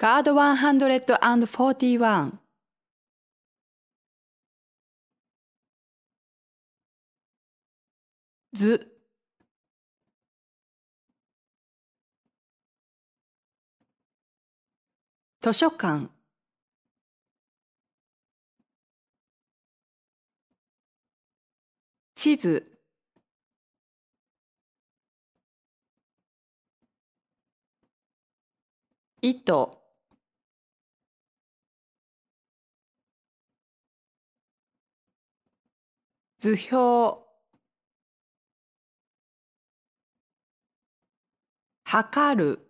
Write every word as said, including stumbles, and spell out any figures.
カードワンハンドレッドフォーティーワン。図。図書館。地図。糸。図表。測る。